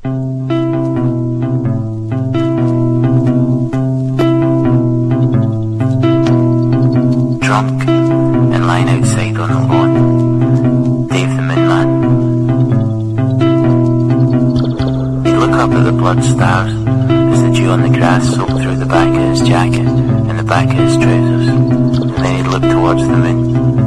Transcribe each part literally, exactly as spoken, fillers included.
Drunk and lying outside on the lawn, Dave the Moon Man. He'd look up at the blood stars as the dew on the grass soaked through the back of his jacket and the back of his trousers, and then he'd look towards the moon.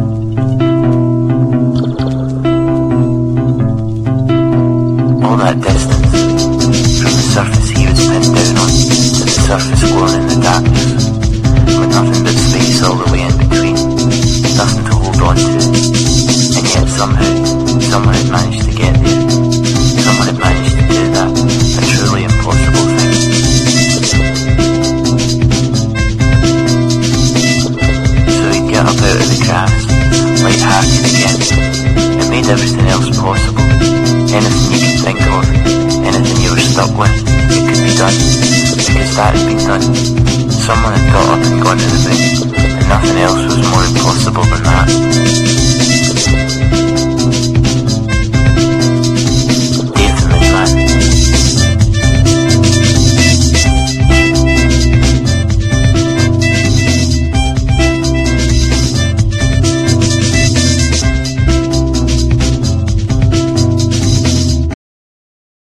All that distance, from the surface he was pinned down on to the surface glowing in the darkness, with nothing but space all the way in between, nothing to hold on to, and yet somehow, someone had managed to get there. Someone had managed to do that, a truly impossible thing. So he'd get up out of the grass, light-hearted again. It made everything else possible. Anything you could think of, anything you were stuck with, it could be done, because that had been done. Someone had got up and gone to the moon, and nothing else was more impossible than that.